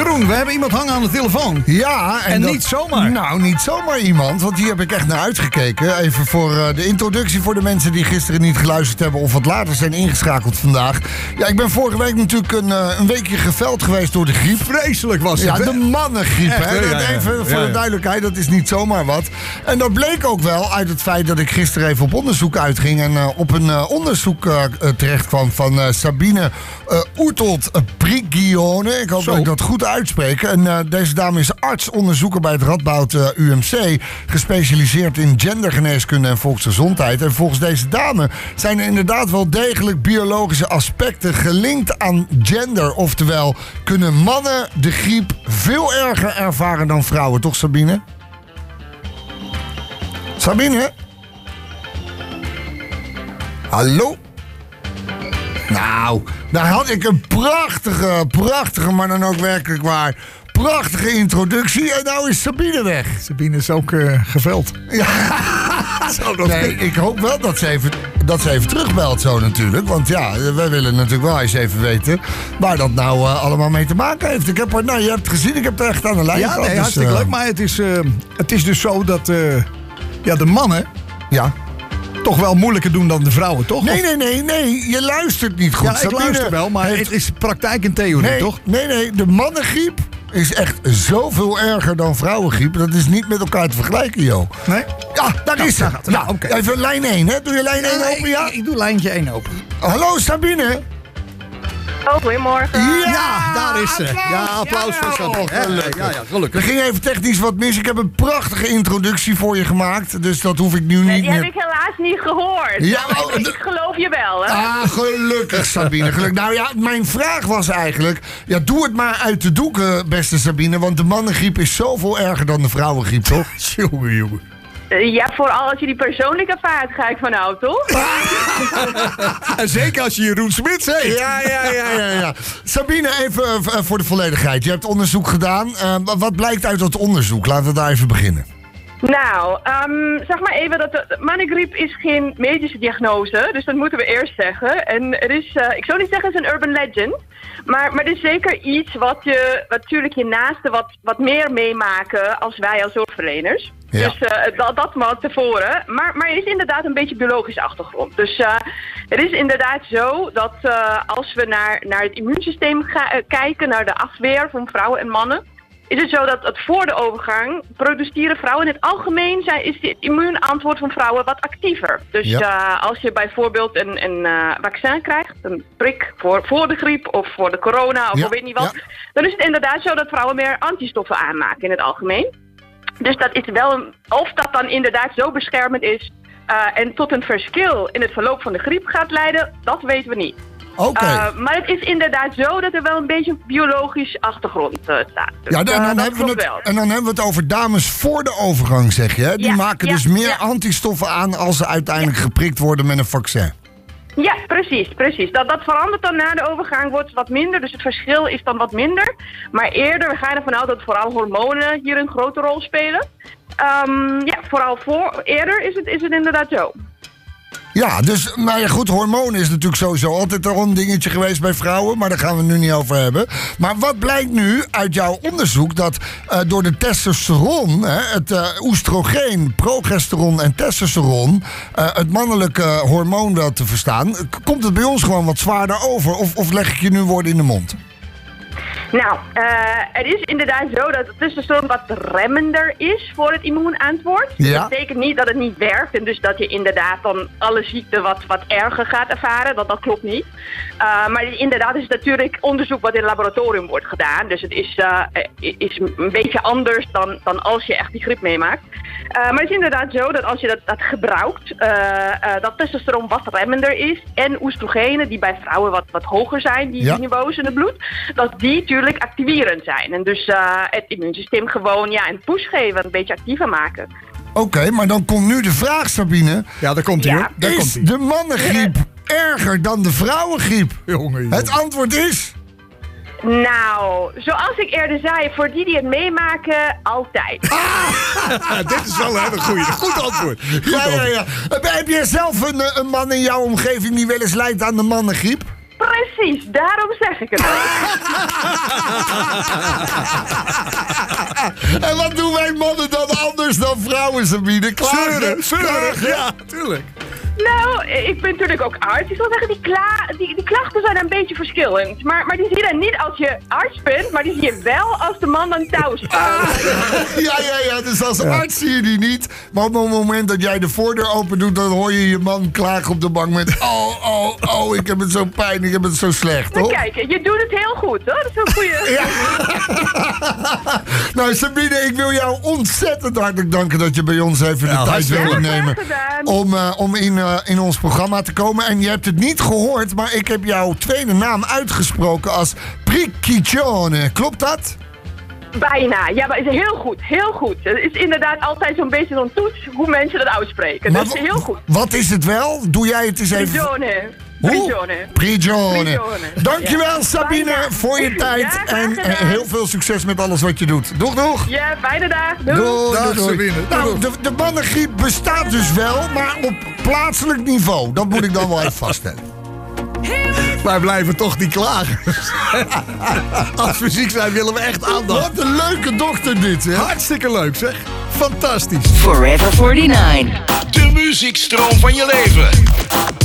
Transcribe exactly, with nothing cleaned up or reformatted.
Jeroen, we hebben iemand hangen aan de telefoon. Ja. En, en dat, niet zomaar. Nou, niet zomaar iemand, want hier heb ik echt naar uitgekeken. Even voor uh, de introductie voor de mensen die gisteren niet geluisterd hebben of wat later zijn ingeschakeld vandaag. Ja, ik ben vorige week natuurlijk een, uh, een weekje geveld geweest door de griep. Vreselijk was het. Ja, de mannengriep. Echt, hè? ja, ja, ja. Even voor ja, ja. de duidelijkheid, dat is niet zomaar wat. En dat bleek ook wel uit het feit dat ik gisteren even op onderzoek uitging en uh, op een uh, onderzoek uh, terecht kwam van uh, Sabine uh, Oertold Prigione. Ik hoop Zo. dat ik dat goed uitspreek. En uh, deze dame is arts, onderzoeker bij het Radboud uh, U M C, gespecialiseerd in gendergeneeskunde en volksgezondheid. En volgens deze dame zijn er inderdaad wel degelijk biologische aspecten gelinkt aan gender. Oftewel, kunnen mannen de griep veel erger ervaren dan vrouwen, toch Sabine? Sabine? Hallo? Nou, daar had ik een prachtige, prachtige, maar dan ook werkelijk waar, prachtige introductie. En nou is Sabine weg. Sabine is ook uh, geveld. Ja. Zo, dat nee, ik hoop wel dat ze, even, dat ze even terugbelt zo natuurlijk. Want ja, wij willen natuurlijk wel eens even weten waar dat nou uh, allemaal mee te maken heeft. Ik heb er, nou, je hebt het gezien, ik heb er echt aan de lijn ja, gehad. Nee, dus, hartstikke uh, leuk. Maar het is, uh, het is dus zo dat uh, ja, de mannen... Ja. toch wel moeilijker doen dan de vrouwen, toch? Nee, nee, nee, nee. Je luistert niet goed. Ja, ik Sabine luister wel, maar heeft... het is praktijk en theorie, nee, toch? Nee, nee. De mannengriep is echt zoveel erger dan vrouwengriep. Dat is niet met elkaar te vergelijken, joh. Nee? Ja, daar nou, is ze. Nou, nou, okay. Even lijn één, hè? Doe je lijn één ja, open, ja? Ik, ik doe lijntje één open. Hallo, Sabine. Oh, goedemorgen. Ja, ja, daar is ze. Applaus. Ja, applaus ja, voor Sabine. oh, gelukkig. Ja, ja, gelukkig. Er ging even technisch wat mis. Ik heb een prachtige introductie voor je gemaakt. Dus dat hoef ik nu nee, niet die meer... heb ik helaas niet gehoord. Ja, nou, oh, ik, ik geloof je wel, hè? Ah, gelukkig, Sabine. Gelukkig. Nou ja, mijn vraag was eigenlijk... Ja, doe het maar uit de doeken, beste Sabine. Want de mannengriep is zoveel erger dan de vrouwengriep, toch? Jongen, jongen. Ja, vooral als je die persoonlijke vaart ga ik vanuit, toch? En zeker als je Jeroen Smits heet. Ja, ja, ja, ja, ja. Sabine, even uh, voor de volledigheid. Je hebt onderzoek gedaan. Uh, wat blijkt uit dat onderzoek? Laten we daar even beginnen. Nou, um, zeg maar even dat de mannengriep is geen medische diagnose. Dus dat moeten we eerst zeggen. En er is, uh, ik zou niet zeggen het is een urban legend. Maar, maar het is zeker iets wat je, wat natuurlijk je naasten wat, wat meer meemaken als wij als zorgverleners. Ja. Dus uh, dat, dat maar tevoren. Maar, maar er is inderdaad een beetje biologische achtergrond. Dus uh, het is inderdaad zo dat uh, als we naar, naar het immuunsysteem ga, uh, kijken, naar de afweer van vrouwen en mannen, is het zo dat, dat voor de overgang produceren vrouwen in het algemeen zijn, is het immuunantwoord van vrouwen wat actiever. Dus ja. uh, als je bijvoorbeeld een, een uh, vaccin krijgt, een prik voor, voor de griep of voor de corona of ja. weet niet wat, ja. dan is het inderdaad zo dat vrouwen meer antistoffen aanmaken in het algemeen. Dus dat is wel een, of dat dan inderdaad zo beschermend is uh, en tot een verschil in het verloop van de griep gaat leiden, dat weten we niet. Okay. Uh, maar het is inderdaad zo dat er wel een beetje een biologisch achtergrond uh, staat. Dus, ja, dan, uh, dan hebben we het, en dan hebben we het over dames voor de overgang, zeg je. Hè? Die ja, maken ja, dus meer ja. antistoffen aan als ze uiteindelijk ja. geprikt worden met een vaccin. Ja, precies, precies. Dat, dat verandert dan na de overgang, wordt wat minder. Dus het verschil is dan wat minder. Maar eerder, we gaan ervan uit dat vooral hormonen hier een grote rol spelen. Um, ja, vooral voor, eerder is het, is het inderdaad zo. Ja, dus, nou ja, goed, hormonen is natuurlijk sowieso altijd al een dingetje geweest bij vrouwen, maar daar gaan we het nu niet over hebben. Maar wat blijkt nu uit jouw onderzoek, dat uh, door de testosteron, hè, het uh, oestrogeen, progesteron en testosteron, uh, het mannelijke hormoon wel te verstaan, komt het bij ons gewoon wat zwaarder over? Of, of leg ik je nu woorden in de mond? Nou, uh, het is inderdaad zo dat het testosteron wat remmender is voor het immuunantwoord. Ja. Dat betekent niet dat het niet werkt en dus dat je inderdaad dan alle ziekten wat, wat erger gaat ervaren. Dat, dat klopt niet. Uh, maar inderdaad is het natuurlijk onderzoek wat in het laboratorium wordt gedaan. Dus het is, uh, is een beetje anders dan, dan als je echt die griep meemaakt. Uh, maar het is inderdaad zo dat als je dat, dat gebruikt, uh, uh, dat testosteron wat remmender is. En oestrogenen, die bij vrouwen wat, wat hoger zijn, die, ja. die niveaus in het bloed, dat die natuurlijk activerend zijn. En dus uh, het immuunsysteem gewoon ja, een push geven, een beetje actiever maken. Oké, okay, maar dan komt nu de vraag, Sabine. Ja, daar komt hij. Ja. Is komt de mannengriep ja. erger dan de vrouwengriep? Jongen, jongen. Het antwoord is... Nou, zoals ik eerder zei, voor die die het meemaken, altijd. Ah, dit is wel een hele goeie. Goed antwoord. Goed ja, ja, ja. Heb jij zelf een, een man in jouw omgeving die wel eens lijdt aan de mannengriep? Precies, daarom zeg ik het ook. En wat doen wij mannen dan anders dan vrouwen, Sabine? Klagen, Zeuren, zeuren. klagen. Ja, tuurlijk. Nou, ik ben natuurlijk ook arts. Ik zal zeggen, die, kla die, die klachten zijn een beetje verschillend. Maar, maar die zie je dan niet als je arts bent, maar die zie je wel als de man dan thuis staat. Ja, ja, ja. Dus als arts zie je die niet. Maar op het moment dat jij de voordeur open doet, dan hoor je je man klagen op de bank met... Oh, oh, oh, ik heb het zo pijn, ik heb het zo slecht, Maar hoor. kijk, je doet het heel goed, hoor. Dat is een goede... Ja. Nou, Sabine, ik wil jou ontzettend hartelijk danken dat je bij ons even de Ja, tijd ja, wilde nemen graag gedaan. om, uh, om in, uh, in ons programma te komen. En je hebt het niet gehoord, maar ik heb jouw tweede naam uitgesproken als Pricchione. Klopt dat? Bijna. Ja, maar is heel goed. Heel goed. Het is inderdaad altijd zo'n beetje zo'n toets hoe mensen dat uitspreken. Maar Dat is wa- heel goed. Wat is het wel? Doe jij het eens even... Prigione. Hoe? Prigione. Prigione. Prigione. Dankjewel, Ja. Sabine, Bijna. voor je tijd. Ja, graag en gedaan. uh, heel veel succes met alles wat je doet. Doeg, doeg. Ja, fijne dag. Doei. Doei, Dag, doei, doei. Sabine. Nou, Doei. de, de mannengriep bestaat dus wel, maar op plaatselijk niveau. Dat moet ik dan wel even vaststellen. Wij blijven toch die klagers. Als we ziek zijn willen we echt aandacht. Wat een leuke dochter dit, hè? Hartstikke leuk zeg. Fantastisch. Forever forty-nine. De muziekstroom van je leven.